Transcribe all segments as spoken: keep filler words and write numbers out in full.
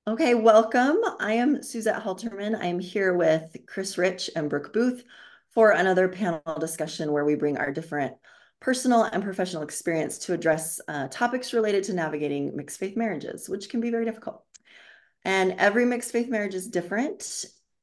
Okay, welcome. I am Suzette Halterman. I am here with Chris Rich and Brooke Booth for another panel discussion where we bring our different personal and professional experience to address uh, topics related to navigating mixed faith marriages, which can be very difficult. And every mixed faith marriage is different.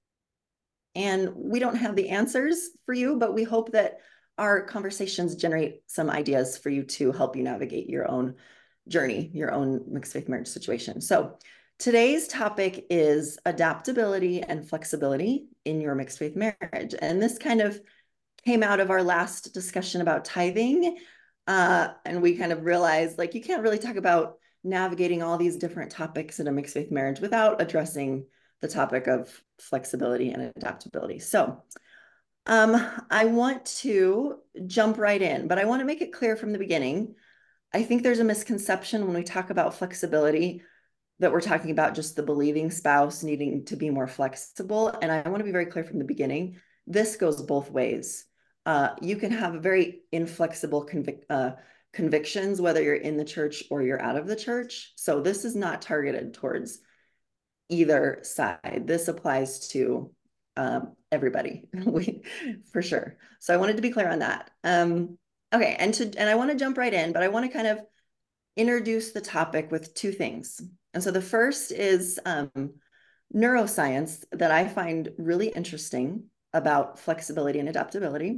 And we don't have the answers for you, but we hope that our conversations generate some ideas for you to help you navigate your own journey, your own mixed faith marriage situation. So today's topic is adaptability and flexibility in your mixed faith marriage. And this kind of came out of our last discussion about tithing. Uh, and we kind of realized like you can't really talk about navigating all these different topics in a mixed faith marriage without addressing the topic of flexibility and adaptability. So um, I want to jump right in, but I want to make it clear from the beginning. I think there's a misconception when we talk about flexibility that we're talking about just the believing spouse needing to be more flexible. And I want to be very clear from the beginning, this goes both ways. Uh, you can have very inflexible convic uh, convictions, whether you're in the church or you're out of the church. So this is not targeted towards either side. This applies to um, everybody, we, for sure. So I wanted to be clear on that. Um, okay, and to and I want to jump right in, but I want to kind of introduce the topic with two things. And so the first is um, neuroscience that I find really interesting about flexibility and adaptability.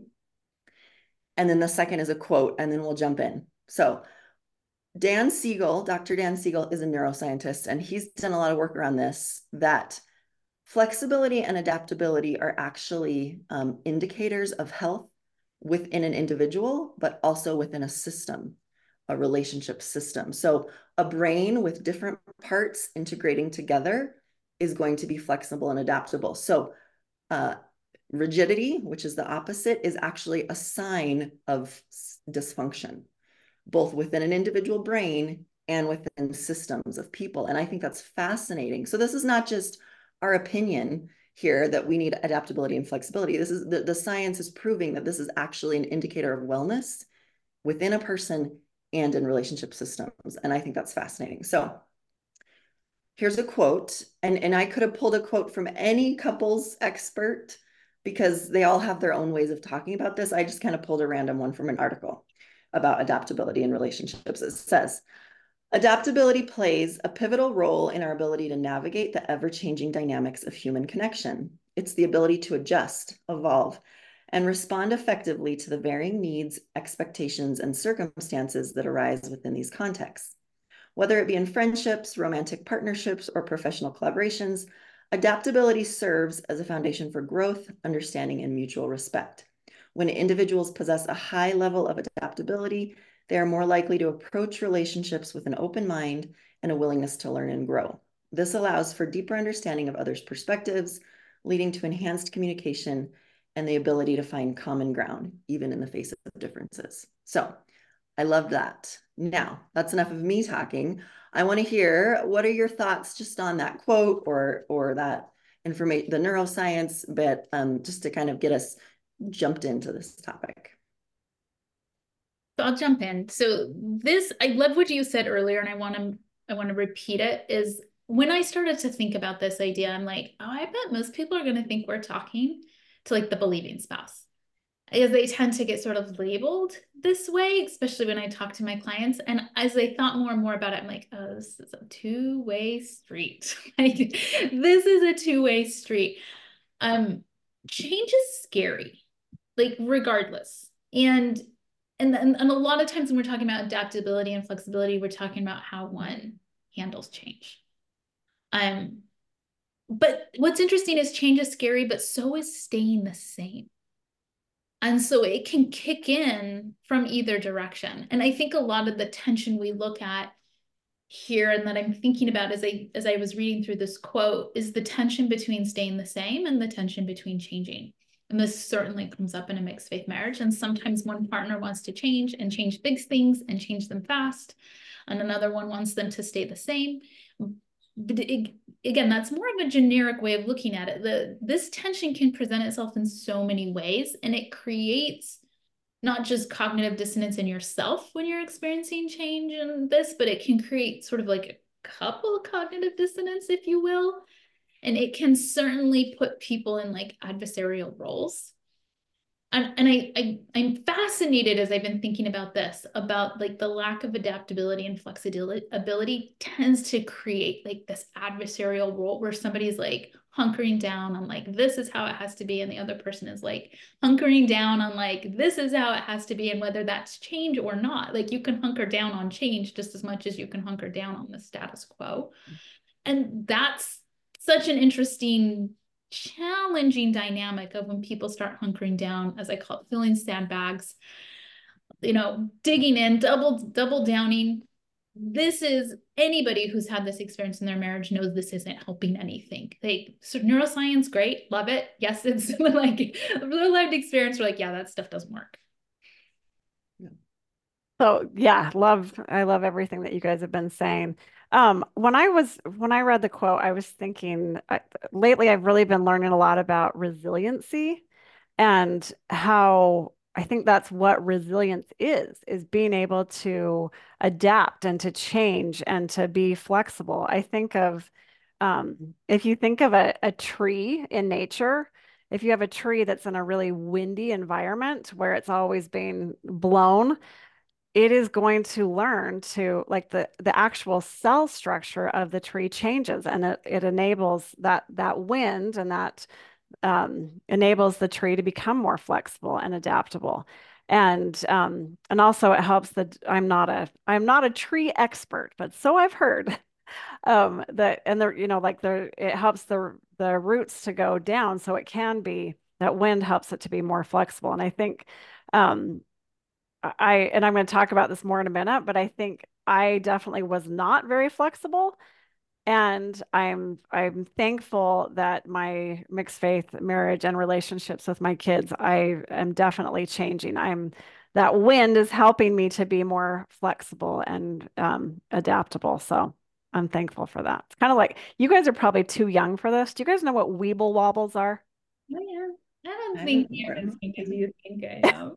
And then the second is a quote, and then we'll jump in. So Dan Siegel, Doctor Dan Siegel is a neuroscientist, and he's done a lot of work around this, that flexibility and adaptability are actually um, indicators of health within an individual, but also within a system, a relationship system. So a brain with different parts integrating together is going to be flexible and adaptable. So uh, rigidity, which is the opposite, is actually a sign of dysfunction, both within an individual brain and within systems of people. And I think that's fascinating. So this is not just our opinion here that we need adaptability and flexibility. This is the, the science is proving that this is actually an indicator of wellness within a person and in relationship systems. And I think that's fascinating. So here's a quote, and, and I could have pulled a quote from any couples expert because they all have their own ways of talking about this. I just kind of pulled a random one from an article about adaptability in relationships. It says, adaptability plays a pivotal role in our ability to navigate the ever-changing dynamics of human connection. It's the ability to adjust, evolve, and respond effectively to the varying needs, expectations, and circumstances that arise within these contexts. Whether it be in friendships, romantic partnerships, or professional collaborations, adaptability serves as a foundation for growth, understanding, and mutual respect. When individuals possess a high level of adaptability, they are more likely to approach relationships with an open mind and a willingness to learn and grow. This allows for deeper understanding of others' perspectives, leading to enhanced communication and the ability to find common ground, even in the face of differences. So I love that. Now, that's enough of me talking. I want to hear, what are your thoughts just on that quote or, or that information, the neuroscience bit, um, just to kind of get us jumped into this topic. So I'll jump in. So this, I love what you said earlier, and I want to I want to repeat it, is when I started to think about this idea, I'm like, oh, I bet most people are going to think we're talking to like the believing spouse, because they tend to get sort of labeled this way, especially when I talk to my clients. And as I thought more and more about it, I'm like, oh, this is a two-way street. Like, this is a two-way street. Um, change is scary, like regardless. And and then and a lot of times when we're talking about adaptability and flexibility, we're talking about how one handles change. Um, but what's interesting is change is scary, but so is staying the same. And so it can kick in from either direction. And I think a lot of the tension we look at here and that I'm thinking about as I as I was reading through this quote is the tension between staying the same and the tension between changing. And this certainly comes up in a mixed faith marriage. And sometimes one partner wants to change and change big things and change them fast. And another one wants them to stay the same. But it, again, that's more of a generic way of looking at it. The, this tension can present itself in so many ways, and it creates not just cognitive dissonance in yourself when you're experiencing change in this, but it can create sort of like couple cognitive dissonance, if you will. And it can certainly put people in like adversarial roles. And, and I, I I'm fascinated as I've been thinking about this, about like the lack of adaptability and flexibility ability tends to create like this adversarial role where somebody's like hunkering down on like this is how it has to be, and the other person is like hunkering down on like this is how it has to be, and whether that's change or not. Like you can hunker down on change just as much as you can hunker down on the status quo. And that's such an interesting, challenging dynamic of when people start hunkering down, as I call it, filling sandbags, you know, digging in, double, double downing. This is anybody who's had this experience in their marriage knows this isn't helping anything. Like, so neuroscience, great, love it. Yes, it's like real lived experience. We're like, yeah, that stuff doesn't work. So yeah, love, I love everything that you guys have been saying. Um, when I was, when I read the quote, I was thinking I, lately I've really been learning a lot about resiliency and how I think that's what resilience is, is being able to adapt and to change and to be flexible. I think of, um, if you think of a, a tree in nature, if you have a tree that's in a really windy environment where it's always being blown, it is going to learn to like the the actual cell structure of the tree changes, and it, it enables that that wind and that um, enables the tree to become more flexible and adaptable. And um, and also it helps that I'm not a I'm not a tree expert, but so I've heard um, that and the you know like the it helps the the roots to go down, so it can be that wind helps it to be more flexible. And I think um, I, and I'm going to talk about this more in a minute, but I think I definitely was not very flexible. And I'm I'm thankful that my mixed faith marriage and relationships with my kids, I am definitely changing. I'm that wind is helping me to be more flexible and um, adaptable. So I'm thankful for that. It's kind of like you guys are probably too young for this. Do you guys know what weeble wobbles are? Oh, yeah. I don't I think don't you're know. as young as you think I am.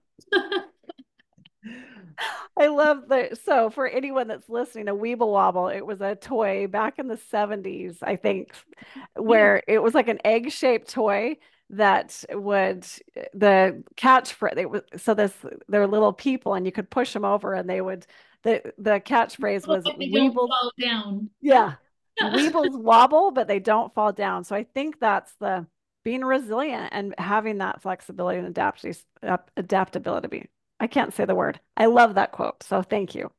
I love the so for anyone that's listening, a Weeble Wobble, it was a toy back in the seventies, I think, where it was like an egg-shaped toy that would the catch for it was so this they're little people and you could push them over and they would the the catchphrase Hope was that they don't Weebles, fall down. yeah, Weebles wobble, but they don't fall down. So I think that's the being resilient and having that flexibility and adaptability adaptability. I can't say the word. I love that quote. So thank you.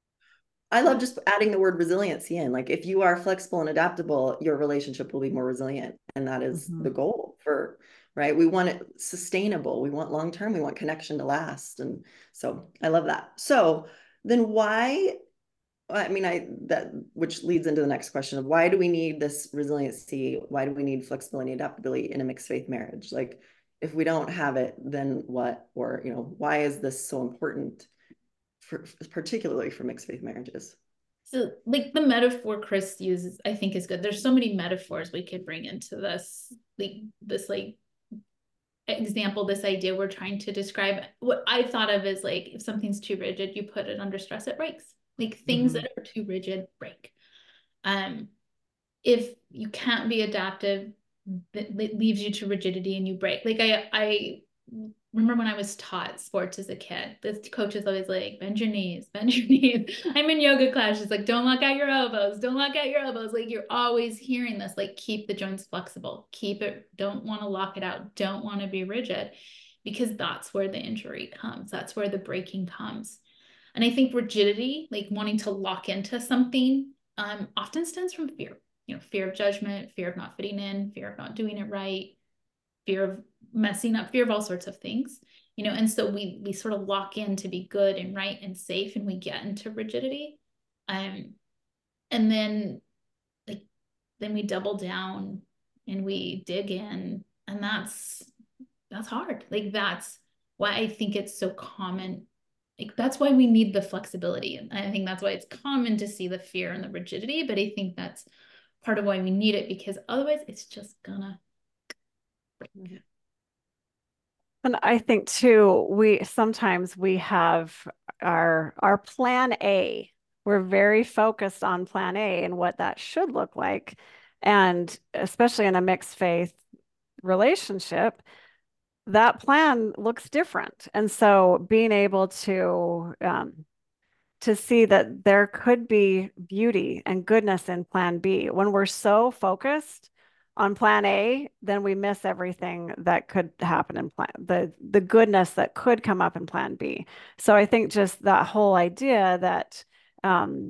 I love just adding the word resiliency in. Like if you are flexible and adaptable, your relationship will be more resilient. And that is Mhm. the goal for, right? We want it sustainable. We want long term. We want connection to last. And so I love that. So then why, I mean, I that which leads into the next question of why do we need this resiliency? Why do we need flexibility and adaptability in a mixed faith marriage? Like if we don't have it, then what? Or, you know, why is this so important? For, particularly for mixed faith marriages. So, like the metaphor Chris uses, I think is good. There's so many metaphors we could bring into this, like this, like example, this idea we're trying to describe. What I thought of is like if something's too rigid, you put it under stress, it breaks. Like things Mhm. that are too rigid break. Um, if you can't be adaptive, it leaves you to rigidity and you break. Like I, I remember when I was taught sports as a kid, this coach is always like, bend your knees, bend your knees. I'm in yoga class. She's like, don't lock out your elbows. Don't lock out your elbows. Like you're always hearing this, like keep the joints flexible, keep it, don't want to lock it out. Don't want to be rigid because that's where the injury comes. That's where the breaking comes. And I think rigidity, like wanting to lock into something, um, often stems from fear. You know, fear of judgment, fear of not fitting in, fear of not doing it right, fear of messing up, fear of all sorts of things. You know, and so we we sort of lock in to be good and right and safe, and we get into rigidity. Um, and then like then we double down and we dig in, and that's that's hard. Like that's why I think it's so common. Like that's why we need the flexibility. And I think that's why it's common to see the fear and the rigidity, but I think that's part of why we need it because otherwise it's just gonna break. And I think too, we sometimes we have our our plan A we're very focused on plan A and what that should look like. And especially in a mixed faith relationship, that plan looks different. And so being able to um, to see that there could be beauty and goodness in plan B. When we're so focused on plan A, then we miss everything that could happen in plan the the goodness that could come up in plan B. So I think just that whole idea that um,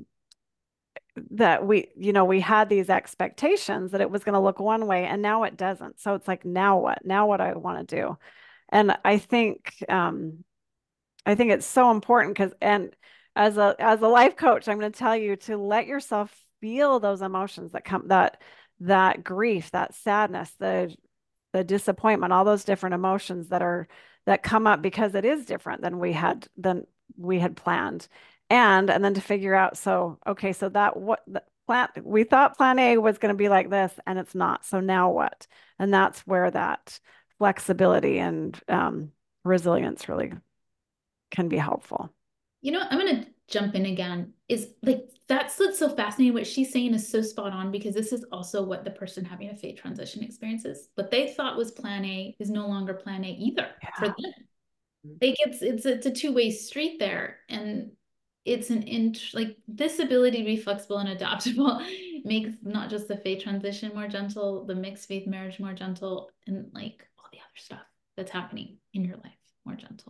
that we, you know, we had these expectations that it was going to look one way and now it doesn't. So it's like, now what? Now what I want to do. And I think um, I think it's so important because, and as a as a life coach, I'm going to tell you to let yourself feel those emotions that come, that that grief, that sadness, the the disappointment, all those different emotions that are that come up because it is different than we had than we had planned. And and then to figure out, so okay, so that what the plan we thought plan A was going to be like this and it's not. So now what? And that's where that flexibility and um, resilience really can be helpful. You know, I'm going to jump in again. Is like, that's what's so fascinating. What she's saying is so spot on, because this is also what the person having a faith transition experiences. What they thought was plan A is no longer plan A either Yeah. for them. Like it's it's it's a two-way street there. And it's an int like this ability to be flexible and adaptable makes not just the faith transition more gentle, the mixed faith marriage more gentle, and like all the other stuff that's happening in your life more gentle.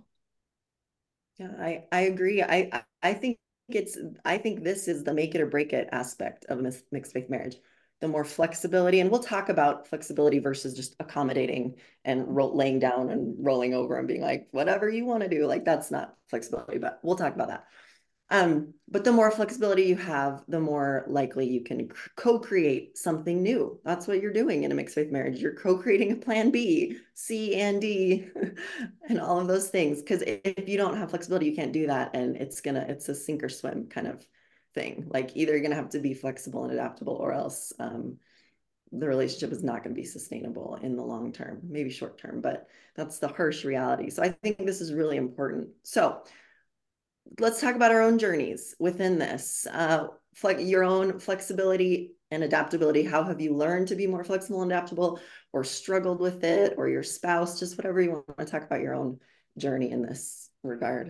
Yeah, I, I agree. I, I think it's, I think this is the make it or break it aspect of mixed faith marriage. The more flexibility, and we'll talk about flexibility versus just accommodating and ro laying down and rolling over and being like, whatever you want to do. Like, that's not flexibility, but we'll talk about that. Um, but the more flexibility you have, the more likely you can co-create something new. That's what you're doing in a mixed faith marriage. You're co-creating a plan B, C, and D, and all of those things. Because if you don't have flexibility, you can't do that. And it's gonna, it's a sink or swim kind of thing. Like either you're gonna have to be flexible and adaptable, or else um, the relationship is not going to be sustainable in the long term, maybe short term, but that's the harsh reality. So I think this is really important. So let's talk about our own journeys within this. Uh, your own flexibility and adaptability. How have you learned to be more flexible and adaptable, or struggled with it, or your spouse, just whatever you want to talk about your own journey in this regard.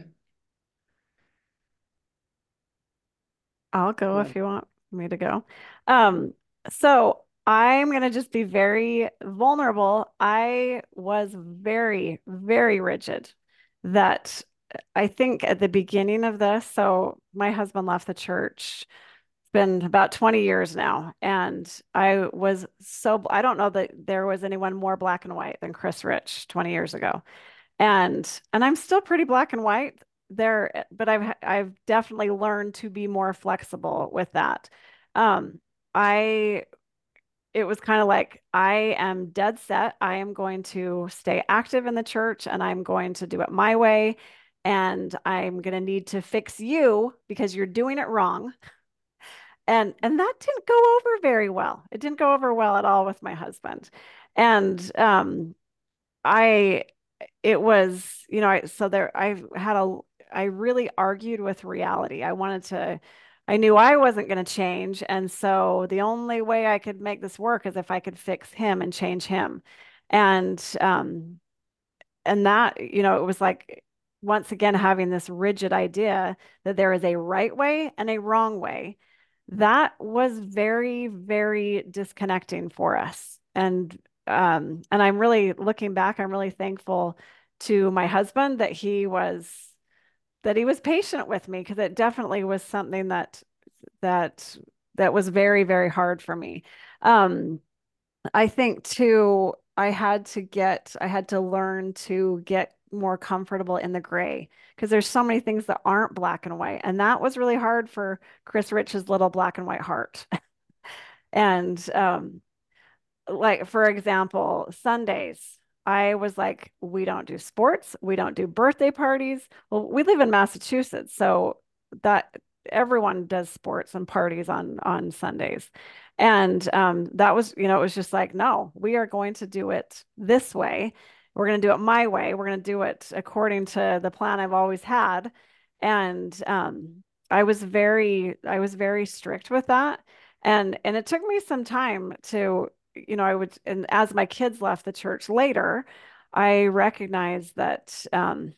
I'll go if you want me to go. Um, so I'm going to just be very vulnerable. I was very, very rigid that I think at the beginning of this, so my husband left the church. It's been about twenty years now. And I was so, I don't know that there was anyone more black and white than Chris Rich twenty years ago. And and I'm still pretty black and white there, but I've I've definitely learned to be more flexible with that. Um, I it was kind of like, I am dead set. I am going to stay active in the church and I'm going to do it my way. And I'm going to need to fix you because you're doing it wrong. And and that didn't go over very well. It didn't go over well at all with my husband. And um I it was, you know, I so there I had a I really argued with reality. I wanted to I knew I wasn't going to change, and so the only way I could make this work is if I could fix him and change him. And um and that, you know, it was like, once again having this rigid idea that there is a right way and a wrong way. That was very, very disconnecting for us. And um, and I'm really looking back, I'm really thankful to my husband that he was that he was patient with me, because it definitely was something that that that was very, very hard for me. Um, I think too, I had to get, I had to learn to get more comfortable in the gray, because there's so many things that aren't black and white. And that was really hard for Chris Rich's little black and white heart. And um, like, for example, Sundays, I was like, we don't do sports, we don't do birthday parties. Well, we live in Massachusetts, so that everyone does sports and parties on on Sundays. And um, that was, you know, it was just like, no, we are going to do it this way. We're going to do it my way. We're going to do it according to the plan I've always had. And um, I was very, I was very strict with that. And and it took me some time to, you know, I would, and as my kids left the church later, I recognized that um,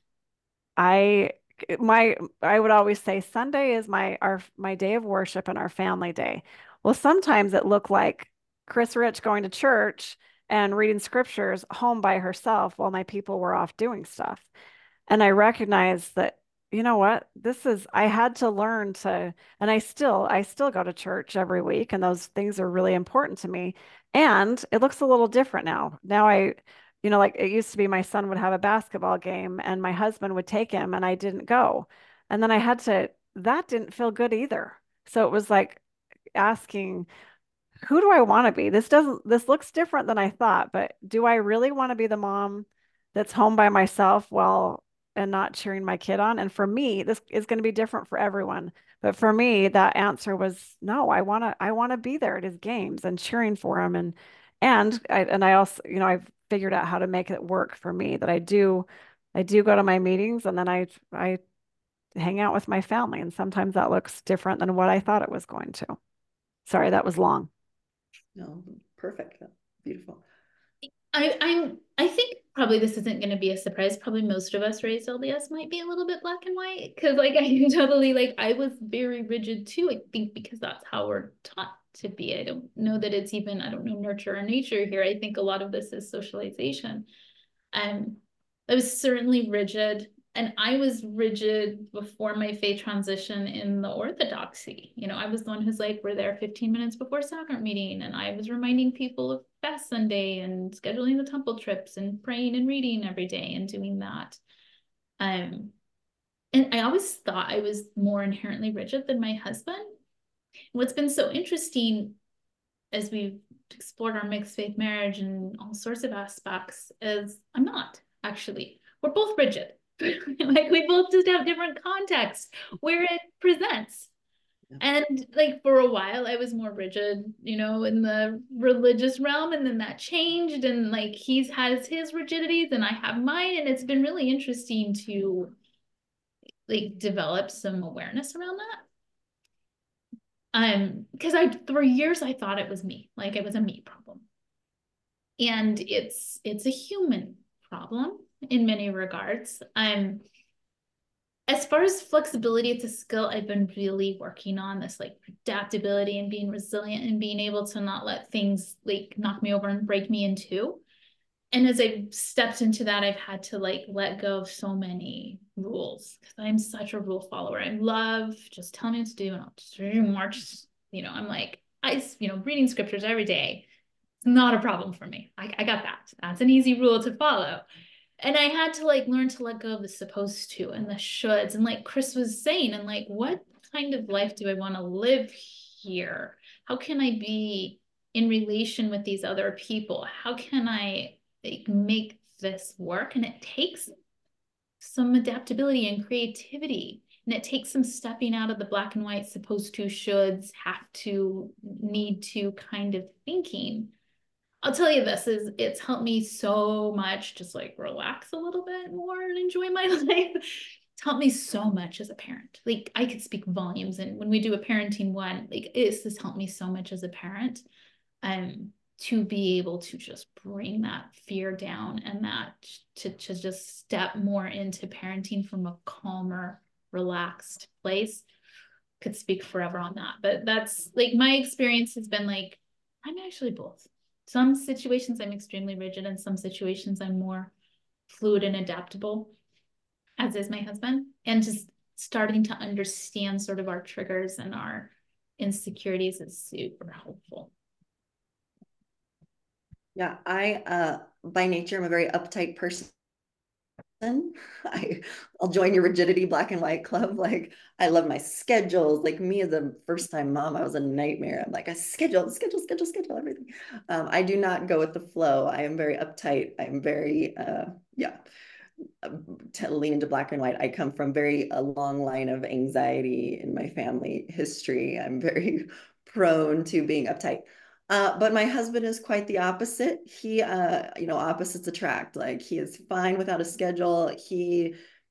I my I would always say Sunday is my our my day of worship and our family day. Well, sometimes it looked like Chris Rich going to church and reading scriptures home by herself while my people were off doing stuff. And I recognized that, you know what, this is, I had to learn to, and I still, I still go to church every week, and those things are really important to me. And it looks a little different now. Now I, you know, like it used to be my son would have a basketball game and my husband would take him and I didn't go. And then I had to, that didn't feel good either. So it was like asking, who do I want to be? This doesn't, this looks different than I thought, but do I really want to be the mom that's home by myself while and not cheering my kid on? And for me, this is going to be different for everyone. But for me, that answer was no, I want to, I want to be there at his games and cheering for him. And, and I, and I also, you know, I've figured out how to make it work for me that I do, I do go to my meetings and then I, I hang out with my family. And sometimes that looks different than what I thought it was going to. Sorry, that was long. No, perfect. Beautiful. I, I'm, I think probably this isn't going to be a surprise. Probably most of us raised L D S might be a little bit black and white because, like, I totally like I was very rigid too. I think because that's how we're taught to be. I don't know that it's even I don't know nurture or nature here. I think a lot of this is socialization. Um, I was certainly rigid, and I was rigid before my faith transition in the orthodoxy. You know, I was the one who's like, we're there fifteen minutes before sacrament meeting, and I was reminding people of Fast Sunday and scheduling the temple trips and praying and reading every day and doing that. Um, and I always thought I was more inherently rigid than my husband. What's been so interesting as we've explored our mixed faith marriage and all sorts of aspects is I'm not actually. We're both rigid. Like we both just have different contexts where it presents. Yeah. And like for a while I was more rigid, you know, in the religious realm, and then that changed, and like he's has his rigidities and I have mine, and it's been really interesting to like develop some awareness around that. Um, because I for years I thought it was me, like it was a me problem. And it's it's a human problem in many regards. Um, as far as flexibility, it's a skill I've been really working on, this like adaptability and being resilient and being able to not let things like knock me over and break me in two. And as I've stepped into that, I've had to like let go of so many rules because I'm such a rule follower. I love just tell me what to do and I'll just march. You know, I'm like, I, you know, reading scriptures every day. It's not a problem for me. I, I got that. That's an easy rule to follow. And I had to like learn to let go of the supposed to and the shoulds. And like Chris was saying, and like, what kind of life do I want to live here? How can I be in relation with these other people? How can I like make this work? And it takes some adaptability and creativity, and it takes some stepping out of the black and white supposed to, shoulds, have to, need to kind of thinking. I'll tell you this is it's helped me so much just like relax a little bit more and enjoy my life. It's helped me so much as a parent. Like I could speak volumes, and when we do a parenting one, like it's this helped me so much as a parent. Um to be able to just bring that fear down and that to, to just step more into parenting from a calmer, relaxed place. Could speak forever on that, but that's like my experience has been like, I'm actually both. Some situations I'm extremely rigid, and some situations I'm more fluid and adaptable, as is my husband. And just starting to understand sort of our triggers and our insecurities is super helpful. Yeah, I, uh, by nature, I'm a very uptight person. I, I'll join your rigidity black and white club. Like, I love my schedules. Like me as a first time mom, I was a nightmare. I'm like, I schedule, schedule, schedule, schedule, everything. Um, I do not go with the flow. I am very uptight. I'm very, uh, yeah, to lean into black and white. I come from very a long line of anxiety in my family history. I'm very prone to being uptight. Uh, but my husband is quite the opposite. He, uh, you know, opposites attract. Like he is fine without a schedule. He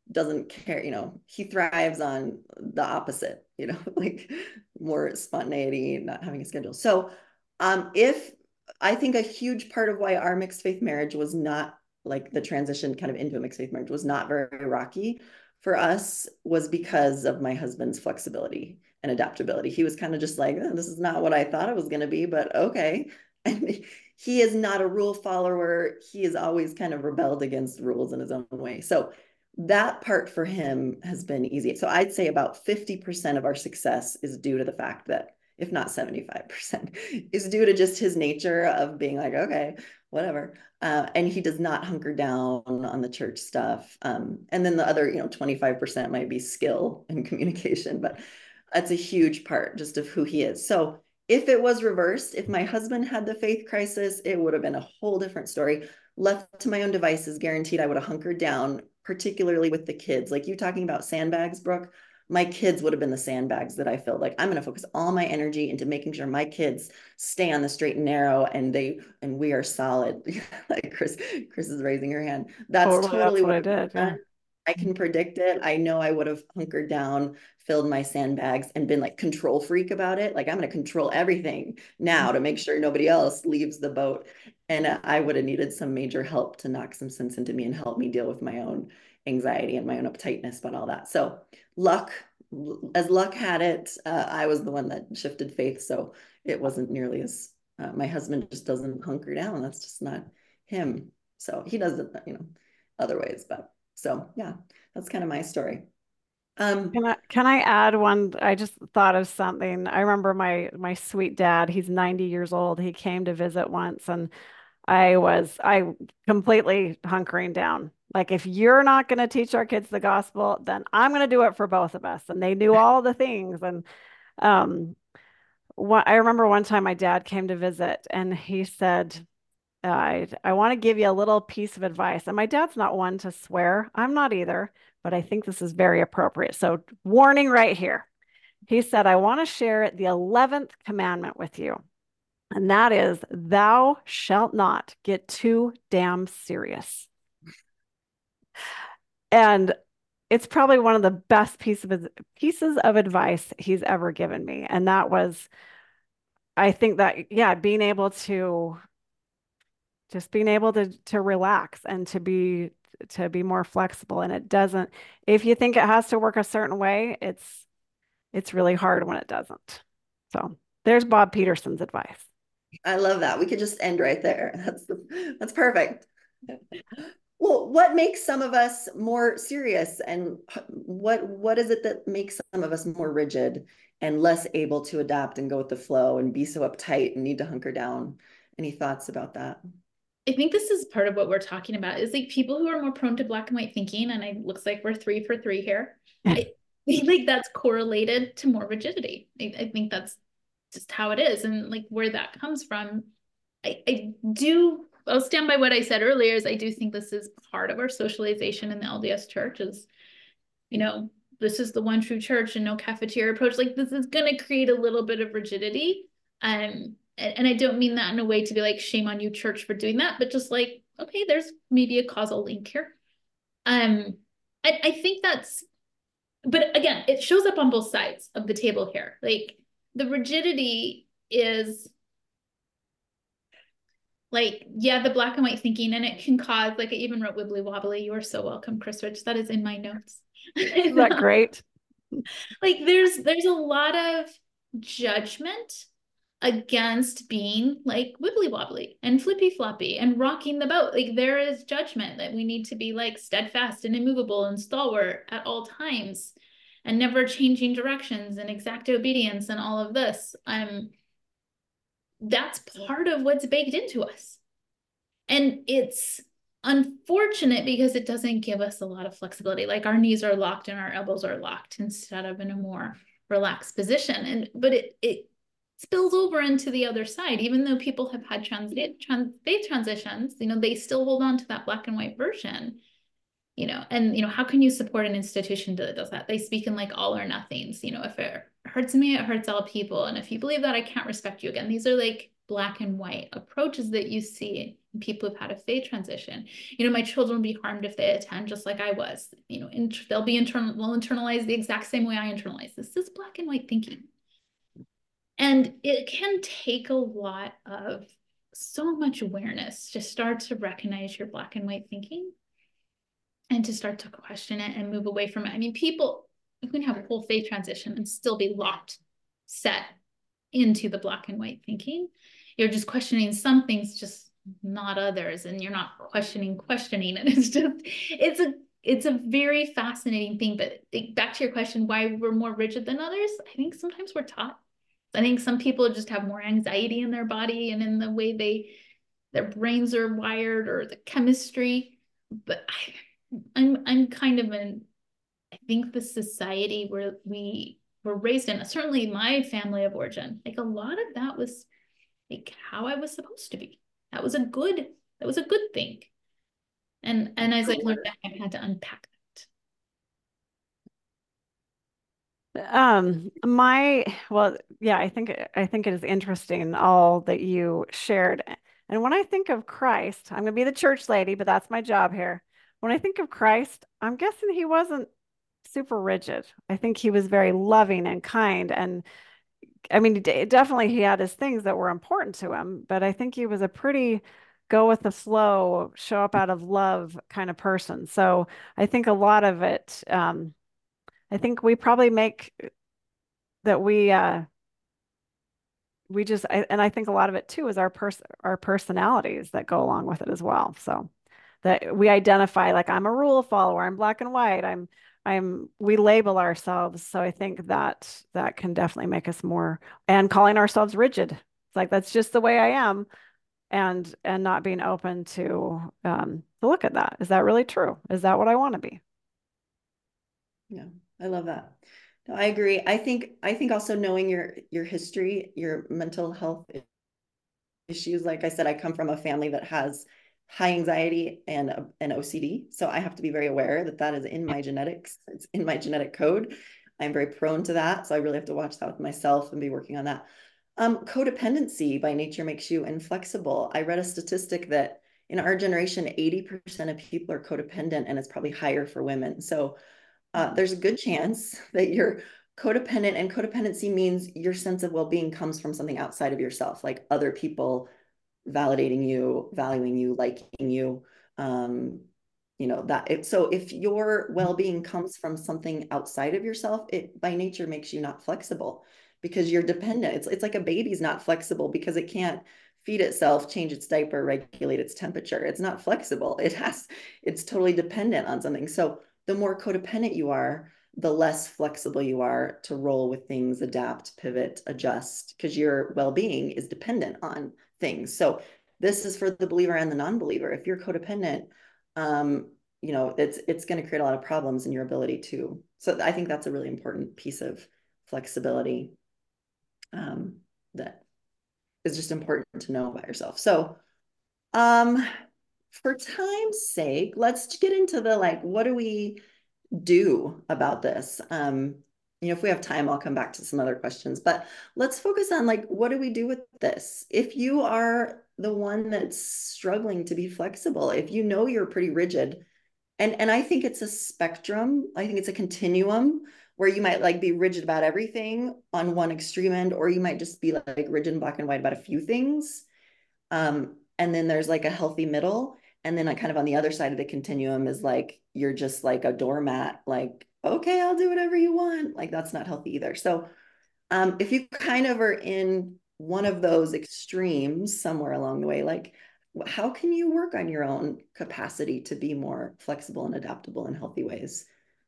doesn't care, you know, he thrives on the opposite, you know, like more spontaneity, not having a schedule. So um, if I think a huge part of why our mixed faith marriage was not like the transition kind of into a mixed faith marriage was not very rocky for us was because of my husband's flexibility and adaptability. He was kind of just like, oh, this is not what I thought it was going to be, but okay. And he is not a rule follower. He has always kind of rebelled against rules in his own way. So that part for him has been easy. So I'd say about fifty percent of our success is due to the fact that, if not seventy-five percent, is due to just his nature of being like, okay, whatever. Uh, and he does not hunker down on the church stuff. Um, and then the other, you know, twenty-five percent might be skill and communication, but that's a huge part just of who he is. So if it was reversed, if my husband had the faith crisis, it would have been a whole different story. Left to my own devices, guaranteed I would have hunkered down, particularly with the kids. Like you talking about sandbags, Brooke, my kids would have been the sandbags that I filled. Like I'm going to focus all my energy into making sure my kids stay on the straight and narrow and they, and we are solid. Like Chris, Chris is raising her hand. That's Totally, totally that's what what I I've did. Yeah. done. I can predict it. I know I would have hunkered down, filled my sandbags and been like control freak about it. Like I'm going to control everything now to make sure nobody else leaves the boat. And I would have needed some major help to knock some sense into me and help me deal with my own anxiety and my own uptightness about all that. So luck, as luck had it, uh, I was the one that shifted faith. So it wasn't nearly as, uh, my husband just doesn't hunker down. That's just not him. So he does it, you know, other ways, but so yeah, that's kind of my story. Um, Can I can I add one? I just thought of something. I remember my my sweet dad, he's ninety years old. He came to visit once and I was I completely hunkering down. Like if you're not going to teach our kids the gospel, then I'm going to do it for both of us. And they knew all the things. And um, what I remember one time my dad came to visit and he said, I I want to give you a little piece of advice. And my dad's not one to swear. I'm not either, but I think this is very appropriate. So warning right here. He said, I want to share the eleventh commandment with you. And that is, thou shalt not get too damn serious. And it's probably one of the best piece of, pieces of advice he's ever given me. And that was, I think that, yeah, being able to just being able to to relax and to be to be more flexible. And it doesn't, if you think it has to work a certain way, it's it's really hard when it doesn't. So there's Bob Peterson's advice. I love that. We could just end right there. That's the, that's perfect. Well, what makes some of us more serious, and what what is it that makes some of us more rigid and less able to adapt and go with the flow and be so uptight and need to hunker down? Any thoughts about that? I think this is part of what we're talking about is like people who are more prone to black and white thinking, and it looks like we're three for three here. I think like that's correlated to more rigidity. I, I think that's just how it is, and like where that comes from. I, I do, I'll stand by what I said earlier, is I do think this is part of our socialization in the L D S church is, you know, this is the one true church and no cafeteria approach. Like this is going to create a little bit of rigidity. Um, and, and I don't mean that in a way to be like, shame on you, church, for doing that, but just like, okay, there's maybe a causal link here. Um, I, I think that's, but again, it shows up on both sides of the table here. Like the rigidity is like, yeah, the black and white thinking, and it can cause, like I even wrote wibbly wobbly. You are so welcome, Chris Rich. That is in my notes. Isn't that great? Like there's there's a lot of judgment against being like wibbly wobbly and flippy floppy and rocking the boat. Like there is judgment that we need to be like steadfast and immovable and stalwart at all times and never changing directions and exact obedience and all of this. Um, that's part of what's baked into us. And it's unfortunate because it doesn't give us a lot of flexibility. Like our knees are locked and our elbows are locked instead of in a more relaxed position. And but it it spills over into the other side. Even though people have had trans, trans faith transitions, you know, they still hold on to that black and white version. You know, and you know, how can you support an institution that does that? They speak in like all or nothings. You know, if it hurts me, it hurts all people. And if you believe that, I can't respect you again. These are like black and white approaches that you see in people who've had a faith transition. You know, my children will be harmed if they attend, just like I was. You know, int- they'll be internal, will internalize the exact same way I internalize. This is black and white thinking. And it can take a lot of so much awareness to start to recognize your black and white thinking and to start to question it and move away from it. I mean, people, you can have a whole faith transition and still be locked, set into the black and white thinking. You're just questioning some things, just not others, and you're not questioning questioning. And it's just, it's a, it's a very fascinating thing. But back to your question, why we're more rigid than others, I think sometimes we're taught. I think some people just have more anxiety in their body and in the way they, their brains are wired or the chemistry. But I, I'm, I'm kind of an, I think the society where we were raised in, certainly my family of origin, like a lot of that was like how I was supposed to be. That was a good, that was a good thing. And, and as I learned that, I had to unpack Um, my, well, yeah, I think I think it is interesting all that you shared. And when I think of Christ, I'm gonna be the church lady, but that's my job here. When I think of Christ, I'm guessing he wasn't super rigid. I think he was very loving and kind. And I mean, d- definitely he had his things that were important to him, but I think he was a pretty go with the flow, show up out of love kind of person. So I think a lot of it, um, I think we probably make that we uh we just I, and I think a lot of it too is our pers our personalities that go along with it as well. So that we identify like I'm a rule follower, I'm black and white, I'm I'm we label ourselves. So I think that that can definitely make us more and calling ourselves rigid. It's like that's just the way I am and and not being open to um to look at that. Is that really true? Is that what I want to be? Yeah, I love that. No, I agree. I think I think also knowing your your history, your mental health issues. Like I said, I come from a family that has high anxiety and uh, and O C D, so I have to be very aware that that is in my genetics. It's in my genetic code. I'm very prone to that, so I really have to watch that with myself and be working on that. Um, codependency by nature makes you inflexible. I read a statistic that in our generation, eighty percent of people are codependent, and it's probably higher for women. So uh, there's a good chance that you're codependent, and codependency means your sense of well-being comes from something outside of yourself, like other people validating you, valuing you, liking you. Um, you know, that it, so if your well-being comes from something outside of yourself, it by nature makes you not flexible because you're dependent. It's it's like a baby's not flexible because it can't feed itself, change its diaper, regulate its temperature. It's not flexible. It has, it's totally dependent on something. So the more codependent you are, the less flexible you are to roll with things, adapt, pivot, adjust, because your well-being is dependent on things. So this is for the believer and the non-believer. If you're codependent, um, you know, it's it's going to create a lot of problems in your ability to. So I think that's a really important piece of flexibility um, that is just important to know about yourself. So um, for time's sake, let's get into the like, what do we do about this? Um, you know, if we have time, I'll come back to some other questions, but let's focus on like, what do we do with this? If you are the one that's struggling to be flexible, if you know you're pretty rigid, and and I think it's a spectrum, I think it's a continuum where you might like be rigid about everything on one extreme end, or you might just be like rigid and black and white about a few things. Um, and then there's like a healthy middle. And then like kind of on the other side of the continuum is like you're just like a doormat, like, okay, I'll do whatever you want. Like that's not healthy either. So um, if you kind of are in one of those extremes somewhere along the way, like how can you work on your own capacity to be more flexible and adaptable in healthy ways?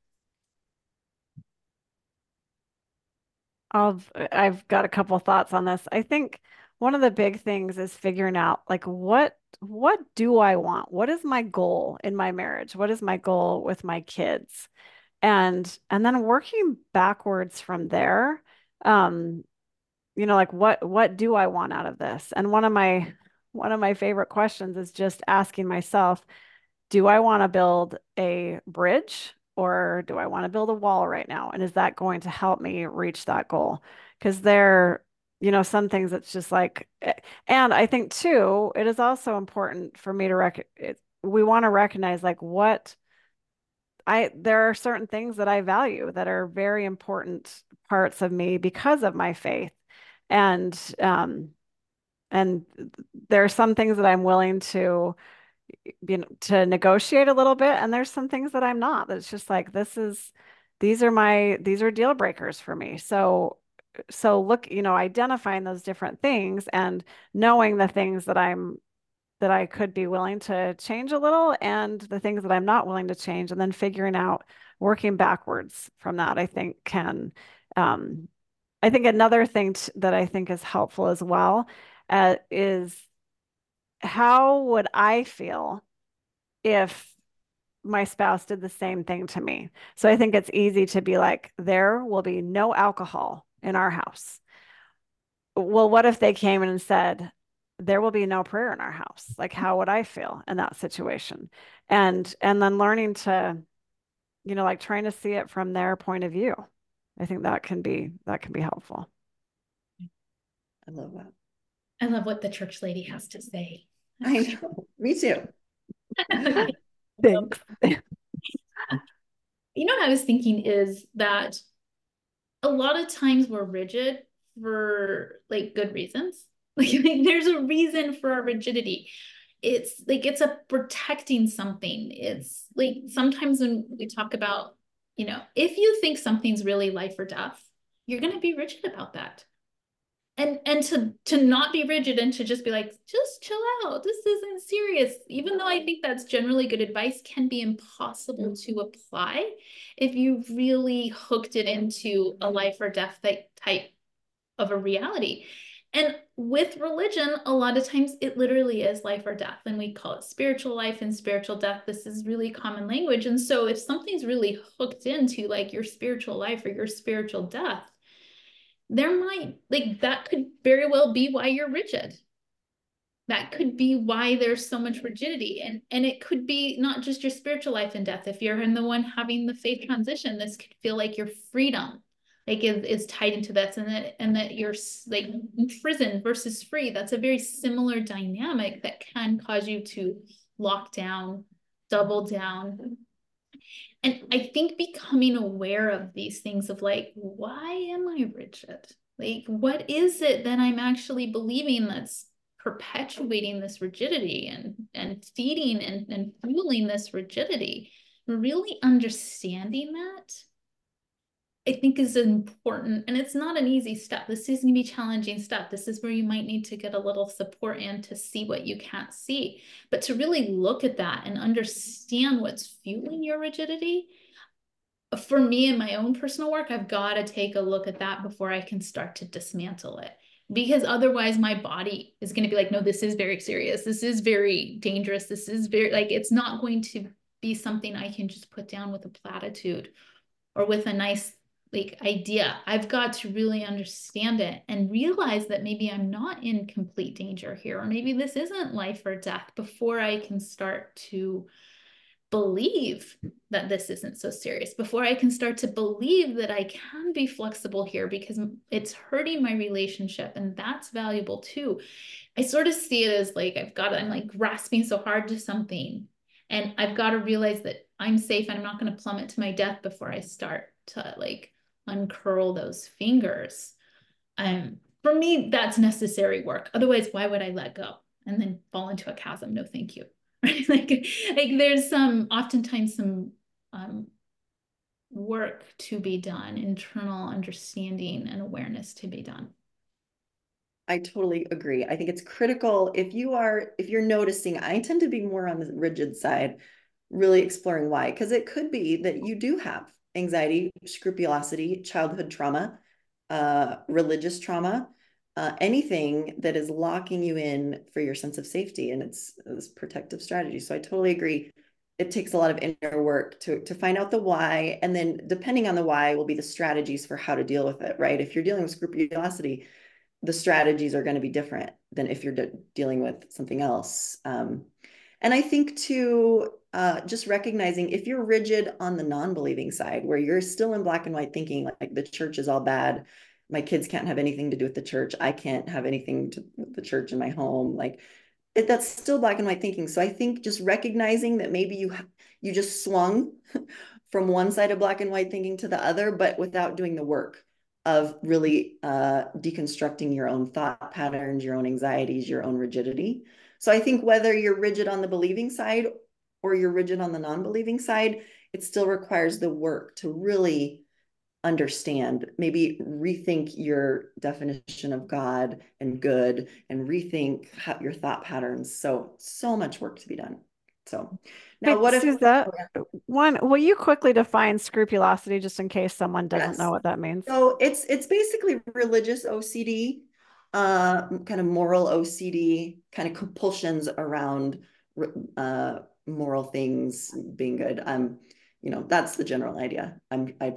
I've I've got a couple thoughts on this. I think one of the big things is figuring out like what what do I want? What is my goal in my marriage? What is my goal with my kids? And and then working backwards from there. Um, you know, like what what do I want out of this? And one of my one of my favorite questions is just asking myself, do I want to build a bridge or do I want to build a wall right now? And is that going to help me reach that goal? Because they're you know, some things it's just like, eh, and I think too, it is also important for me to rec it, we want to recognize like what I, there are certain things that I value that are very important parts of me because of my faith. And, um, and there are some things that I'm willing to, you know, to negotiate a little bit. And there's some things that I'm not, that's just like, this is, these are my, these are deal breakers for me. So, so look, you know, identifying those different things and knowing the things that I'm that I could be willing to change a little and the things that I'm not willing to change, and then figuring out working backwards from that, I think can, um, I think another thing t- that I think is helpful as well uh, is how would I feel if my spouse did the same thing to me? So I think it's easy to be like, there will be no alcohol in our house. Well, what if they came in and said, there will be no prayer in our house? Like, how would I feel in that situation? And and then learning to, you know, like trying to see it from their point of view. I think that can be that can be helpful. I love that. I love what the church lady has to say. I know. Me too. Thanks. You know what I was thinking is that a lot of times we're rigid for like good reasons. Like, like there's a reason for our rigidity. It's like it's a protecting something. It's like sometimes when we talk about, you know, if you think something's really life or death, you're going to be rigid about that. And and to to not be rigid and to just be like, just chill out. This isn't serious. Even though I think that's generally good advice, can be impossible to apply if you really hooked it into a life or death type of a reality. And with religion, a lot of times it literally is life or death. And we call it spiritual life and spiritual death. This is really common language. And so if something's really hooked into like your spiritual life or your spiritual death, there might, like, that could very well be why you're rigid. That could be why there's so much rigidity. And, and it could be not just your spiritual life and death. If you're in the one having the faith transition, this could feel like your freedom like is, is tied into this, and that and that you're like imprisoned versus free. That's a very similar dynamic that can cause you to lock down, double down. And I think becoming aware of these things of like, why am I rigid? Like, what is it that I'm actually believing that's perpetuating this rigidity and, and feeding and, and fueling this rigidity? Really understanding that, I think, is important. And it's not an easy step. This is going to be a challenging step. This is where you might need to get a little support and to see what you can't see. But to really look at that and understand what's fueling your rigidity, for me in my own personal work, I've got to take a look at that before I can start to dismantle it. Because otherwise my body is going to be like, no, this is very serious. This is very dangerous. This is very, like, it's not going to be something I can just put down with a platitude or with a nice like idea. I've got to really understand it and realize that maybe I'm not in complete danger here, or maybe this isn't life or death, before I can start to believe that this isn't so serious, before I can start to believe that I can be flexible here because it's hurting my relationship, and that's valuable too. I sort of see it as like I've got, I'm like grasping so hard to something, and I've got to realize that I'm safe and I'm not going to plummet to my death before I start to like uncurl those fingers. Um, for me, that's necessary work. Otherwise, why would I let go and then fall into a chasm? No, thank you. Right? Like, like there's some, oftentimes some um, work to be done, internal understanding and awareness to be done. I totally agree. I think it's critical if you are, if you're noticing, I tend to be more on the rigid side, really exploring why, because it could be that you do have anxiety, scrupulosity, childhood trauma, uh, religious trauma, uh, anything that is locking you in for your sense of safety, and it's this protective strategy. So I totally agree. It takes a lot of inner work to to find out the why, and then depending on the why will be the strategies for how to deal with it, right? If you're dealing with scrupulosity, the strategies are going to be different than if you're de dealing with something else. Um, and I think too, uh, just recognizing if you're rigid on the non-believing side, where you're still in black and white thinking like the church is all bad, my kids can't have anything to do with the church. I can't have anything to with the church in my home. Like it, that's still black and white thinking. So I think just recognizing that maybe you you just swung from one side of black and white thinking to the other, but without doing the work of really uh, deconstructing your own thought patterns, your own anxieties, your own rigidity. So I think whether you're rigid on the believing side or you're rigid on the non-believing side, it still requires the work to really understand, maybe rethink your definition of God and good, and rethink how, your thought patterns. So, so much work to be done. So now Wait, what if, Suzette, one, will you quickly define scrupulosity just in case someone doesn't yes. know what that means? So it's, it's basically religious O C D, uh, kind of moral O C D, kind of compulsions around uh, moral things being good. Um, you know, that's the general idea. I'm, I'm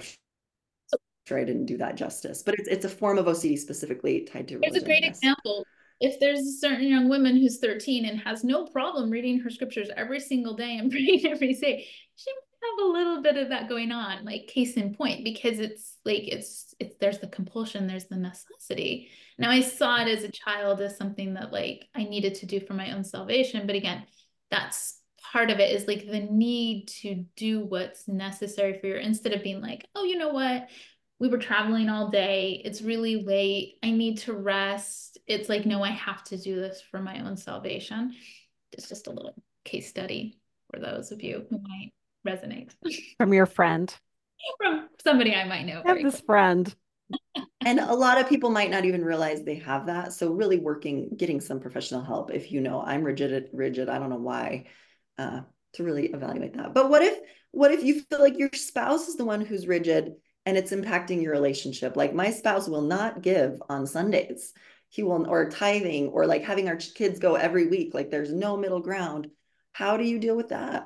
sure I didn't do that justice, but it's it's a form of O C D specifically tied to There's a religion. great Yes. example. If there's a certain young woman who's thirteen and has no problem reading her scriptures every single day and praying every day, she might have a little bit of that going on, like case in point, because it's like it's it's there's the compulsion, there's the necessity. Now I saw it as a child as something that like I needed to do for my own salvation, but again, that's part of it is like the need to do what's necessary for your, instead of being like, oh, you know what? We were traveling all day. It's really late. I need to rest. It's like, no, I have to do this for my own salvation. It's just a little case study for those of you who might resonate. From your friend. From somebody I might know. I have Very this quick. friend. And a lot of people might not even realize they have that. So really working, getting some professional help if you know I'm rigid, rigid, I don't know why, uh, to really evaluate that. But what if, what if you feel like your spouse is the one who's rigid and it's impacting your relationship? Like my spouse will not give on Sundays. He will, or tithing, or like having our kids go every week. Like there's no middle ground. How do you deal with that?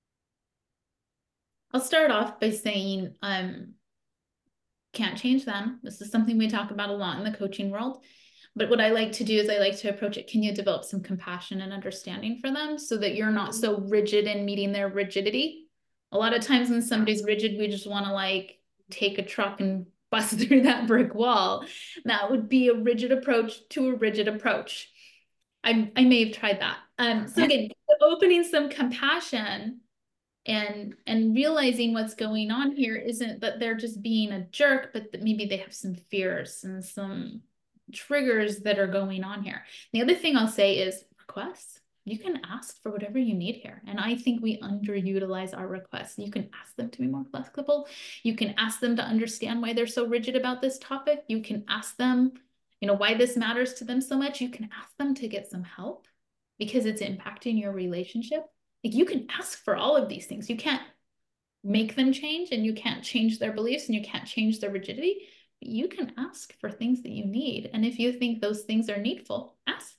I'll start off by saying, um, can't change them. This is something we talk about a lot in the coaching world. But what I like to do is I like to approach it. Can you develop some compassion and understanding for them so that you're not so rigid in meeting their rigidity? A lot of times when somebody's rigid, we just want to like take a truck and bust through that brick wall. That would be a rigid approach to a rigid approach. I, I may have tried that. Um, so again, opening some compassion and and realizing what's going on here isn't that they're just being a jerk, but that maybe they have some fears and some triggers that are going on here. The other thing I'll say is requests. You can ask for whatever you need here. And I think we underutilize our requests. You can ask them to be more flexible. You can ask them to understand why they're so rigid about this topic. You can ask them, you know, why this matters to them so much. You can ask them to get some help because it's impacting your relationship. Like you can ask for all of these things. You can't make them change and you can't change their beliefs and you can't change their rigidity. But you can ask for things that you need. And if you think those things are needful, ask.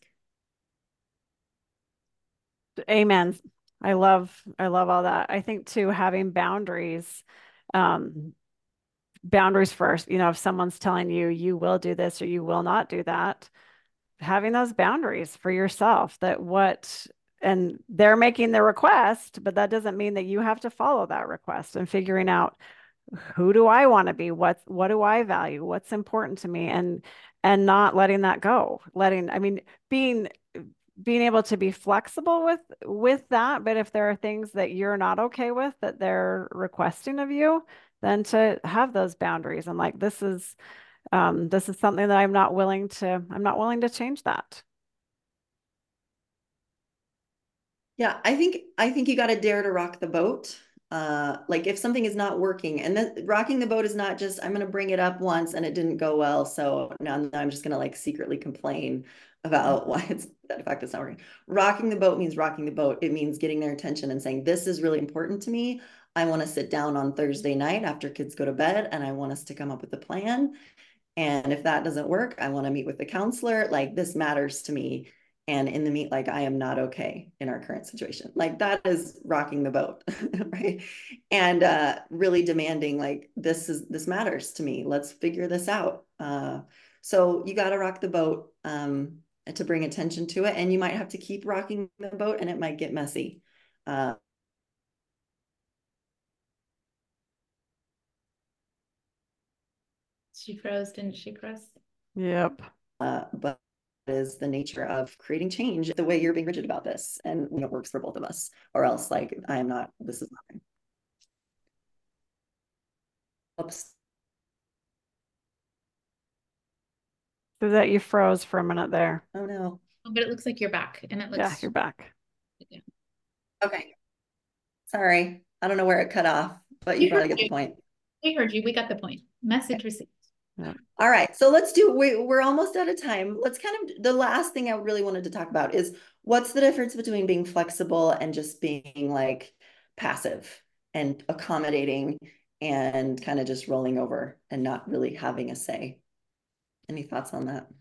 Amen. I love, I love all that. I think too, having boundaries, um, boundaries first, you know, if someone's telling you, you will do this or you will not do that, having those boundaries for yourself that what, and they're making the request, but that doesn't mean that you have to follow that request, and figuring out who do I want to be? What, what do I value? What's important to me? And, and not letting that go, letting, I mean, being, being able to be flexible with, with that. But if there are things that you're not okay with, that they're requesting of you, then to have those boundaries and like, this is, um, this is something that I'm not willing to, I'm not willing to change that. Yeah, I think I think you got to dare to rock the boat. Uh, like if something is not working, and then rocking the boat is not just I'm going to bring it up once and it didn't go well, so now, now I'm just going to like secretly complain about why it's the fact it's not working. Rocking the boat means rocking the boat. It means getting their attention and saying, this is really important to me. I want to sit down on Thursday night after kids go to bed and I want us to come up with a plan. And if that doesn't work, I want to meet with the counselor. Like this matters to me. And in the meet, like I am not okay in our current situation. Like that is rocking the boat, right? And uh, really demanding like, this is, this matters to me. Let's figure this out. Uh, so you got to rock the boat um, to bring attention to it. And you might have to keep rocking the boat and it might get messy. Uh, She froze, didn't she, Chris? Yep. Uh, but is the nature of creating change the way you're being rigid about this, and you know, it works for both of us, or else like I am not, this is not. Oops. So that you froze for a minute there. Oh no. Oh, but it looks like you're back, and it looks. Yeah, you're back. Yeah. Okay. Sorry. I don't know where it cut off, but you We probably heard get the you. point. We heard you. We got the point. Message received. Yeah. All right. So let's do, we, we're almost out of time. Let's kind of, the last thing I really wanted to talk about is what's the difference between being flexible and just being like passive and accommodating and kind of just rolling over and not really having a say. Any thoughts on that?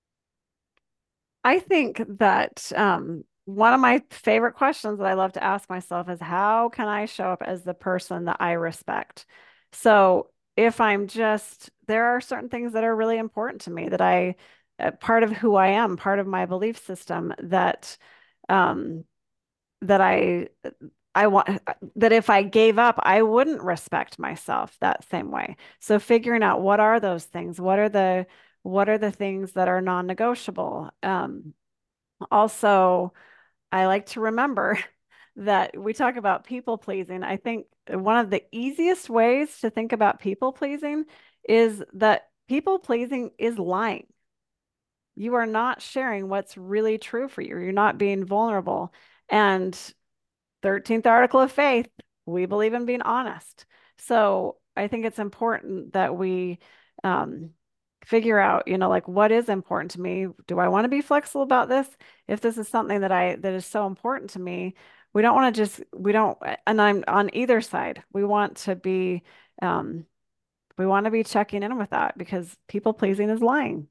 I think that um, one of my favorite questions that I love to ask myself is how can I show up as the person that I respect? So if I'm just, there are certain things that are really important to me that I, uh, part of who I am, part of my belief system that, um, that I, I want that if I gave up, I wouldn't respect myself that same way. So figuring out what are those things? What are the, what are the things that are non-negotiable? Um, also, I like to remember that we talk about people pleasing. I think one of the easiest ways to think about people pleasing is that people pleasing is lying. You are not sharing what's really true for you. You're not being vulnerable. And thirteenth article of faith, we believe in being honest. So I think it's important that we um, figure out, you know, like what is important to me? Do I want to be flexible about this? If this is something that I that is so important to me, we don't want to just we don't, and I'm on either side. We want to be um, we want to be checking in with that because people pleasing is lying.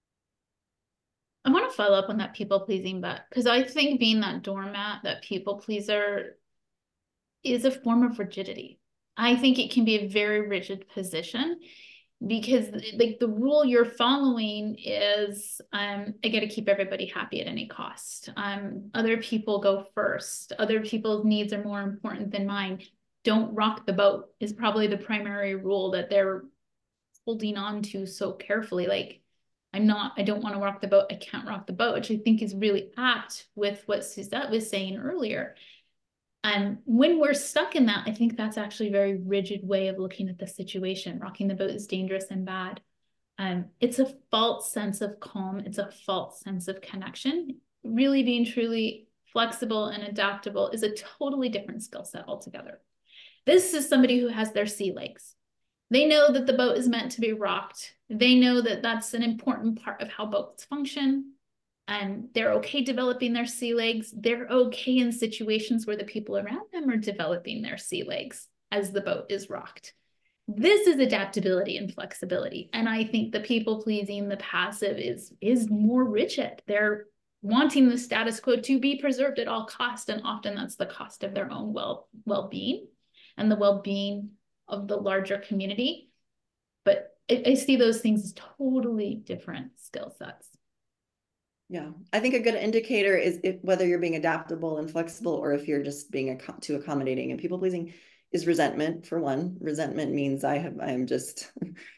I want to follow up on that people pleasing, but because I think being that doormat, that people pleaser, is a form of rigidity. I think it can be a very rigid position because like the rule you're following is um I got to keep everybody happy at any cost. Um other people go first. Other people's needs are more important than mine. Don't rock the boat is probably the primary rule that they're holding on to so carefully. Like I'm not, I don't want to rock the boat. I can't rock the boat, which I think is really apt with what Suzette was saying earlier. And when we're stuck in that, I think that's actually a very rigid way of looking at the situation. Rocking the boat is dangerous and bad. Um, it's a false sense of calm. It's a false sense of connection. Really being truly flexible and adaptable is a totally different skill set altogether. This is somebody who has their sea legs. They know that the boat is meant to be rocked. They know that that's an important part of how boats function. And they're okay developing their sea legs. They're okay in situations where the people around them are developing their sea legs as the boat is rocked. This is adaptability and flexibility. And I think the people pleasing, the passive is, is more rigid. They're wanting the status quo to be preserved at all cost. And often that's the cost of their own well, well-being and the well-being of the larger community. But I, I see those things as totally different skill sets. Yeah, I think a good indicator is if, whether you're being adaptable and flexible or if you're just being too accommodating and people pleasing is resentment for one. Resentment means I have I am just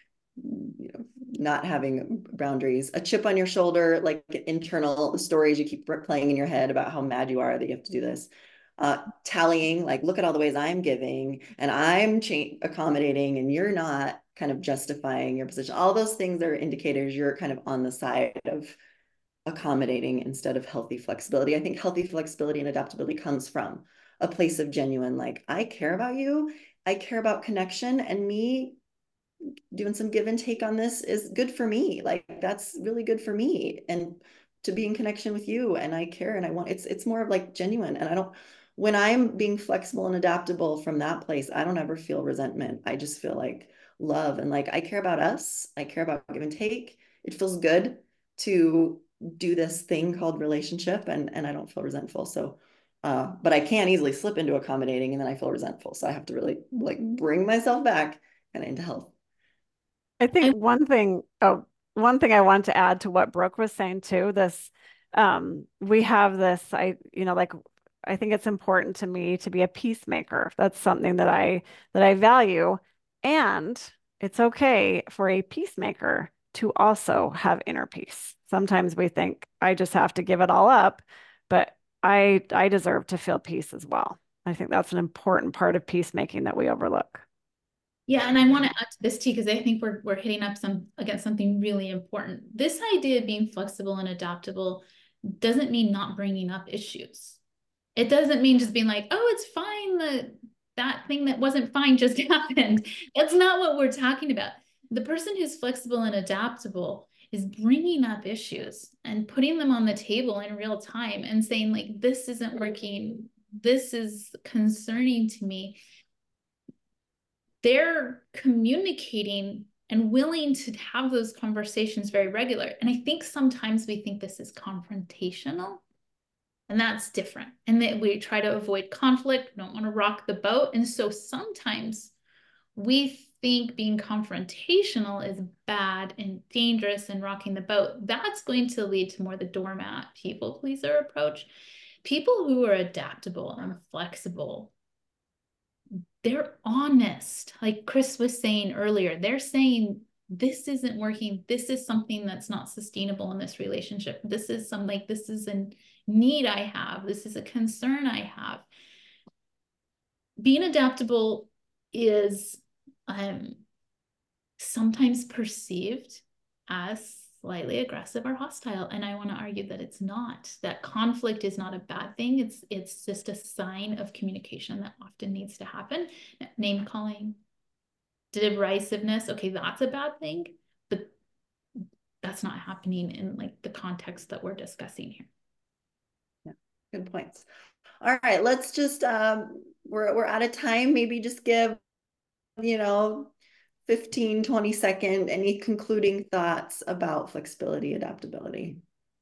you know not having boundaries. A chip on your shoulder, like internal stories you keep playing in your head about how mad you are that you have to do this. Uh, tallying, like look at all the ways I'm giving and I'm accommodating and you're not, kind of justifying your position. All those things are indicators you're kind of on the side of accommodating instead of healthy flexibility. I think healthy flexibility and adaptability comes from a place of genuine, like, I care about you. I care about connection, and me doing some give and take on this is good for me. Like, that's really good for me. And to be in connection with you, and I care and I want, it's, it's more of like genuine. And I don't, when I'm being flexible and adaptable from that place, I don't ever feel resentment. I just feel like love and like, I care about us. I care about give and take. It feels good to do this thing called relationship, and and I don't feel resentful. So uh but I can easily slip into accommodating and then I feel resentful, so I have to really like bring myself back kind of into health. I think one thing, oh, one thing I want to add to what Brooke was saying too, this um we have this, I you know like I think it's important to me to be a peacemaker. That's something that I that I value. And it's okay for a peacemaker to also have inner peace. Sometimes we think I just have to give it all up, but I I deserve to feel peace as well. I think that's an important part of peacemaking that we overlook. Yeah, and I want to add to this too, because I think we're we're hitting up some against something really important. This idea of being flexible and adaptable doesn't mean not bringing up issues. It doesn't mean just being like, oh, it's fine that that thing that wasn't fine just happened. That's not what we're talking about. The person who's flexible and adaptable is bringing up issues and putting them on the table in real time and saying like, this isn't working. This is concerning to me. They're communicating and willing to have those conversations very regular. And I think sometimes we think this is confrontational, and that's different. And that we try to avoid conflict, don't want to rock the boat. And so sometimes we think being confrontational is bad and dangerous and rocking the boat. That's going to lead to more the doormat, people pleaser approach. People who are adaptable and flexible, they're honest. Like Chris was saying earlier, they're saying, this isn't working. This is something that's not sustainable in this relationship. This is some like, this is a need I have. This is a concern I have. Being adaptable is um, sometimes perceived as slightly aggressive or hostile. And I want to argue that it's not, that conflict is not a bad thing. It's, it's just a sign of communication that often needs to happen. Name calling, derisiveness. Okay, that's a bad thing, but that's not happening in like the context that we're discussing here. Yeah, good points. All right, let's just, um, we're, we're out of time. Maybe just give, you know, fifteen, twenty second, any concluding thoughts about flexibility, adaptability?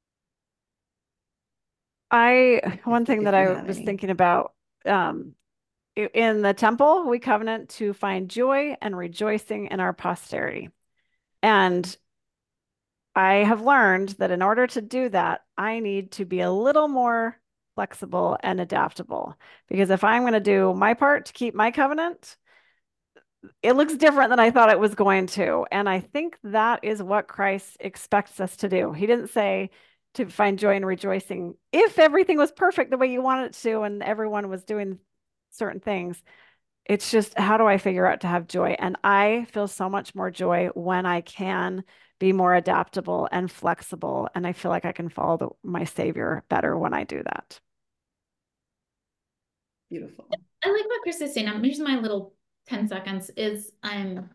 I, one If, thing if that you I have was any. thinking about, um, in the temple, we covenant to find joy and rejoicing in our posterity. And I have learned that in order to do that, I need to be a little more flexible and adaptable. Because if I'm going to do my part to keep my covenant, it looks different than I thought it was going to. And I think that is what Christ expects us to do. He didn't say to find joy and rejoicing if everything was perfect the way you wanted it to and everyone was doing certain things. It's just, how do I figure out to have joy? And I feel so much more joy when I can be more adaptable and flexible. And I feel like I can follow the, my Savior better when I do that. Beautiful. I like what Chris is saying. I'm here's my little ten seconds is um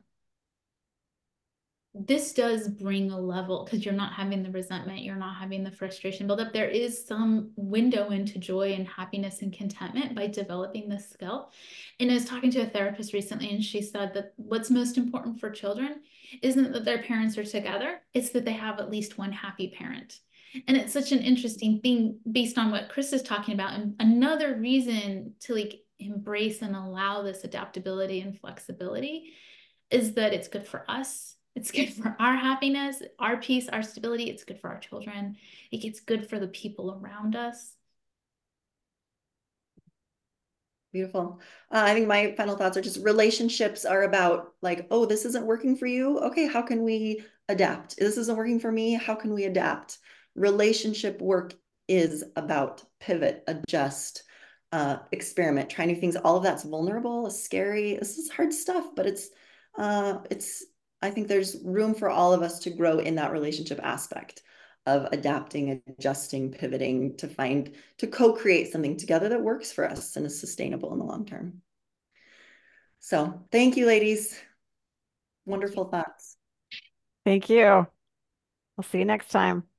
this does bring a level because you're not having the resentment, you're not having the frustration build up. There is some window into joy and happiness and contentment by developing this skill. And I was talking to a therapist recently, and she said that what's most important for children isn't that their parents are together, it's that they have at least one happy parent. And it's such an interesting thing based on what Chris is talking about. And another reason to like embrace and allow this adaptability and flexibility is that it's good for us. It's good for our happiness, our peace, our stability. It's good for our children. It gets good for the people around us. Beautiful. Uh, I think my final thoughts are just relationships are about like, oh, this isn't working for you. Okay, how can we adapt? This isn't working for me. How can we adapt? Relationship work is about pivot, adjust, uh, experiment, try new things. All of that's vulnerable, scary. This is hard stuff, but it's, uh, it's, I think there's room for all of us to grow in that relationship aspect of adapting, adjusting, pivoting to find, to co-create something together that works for us and is sustainable in the long term. So thank you, ladies. Wonderful thoughts. Thank you. We'll see you next time.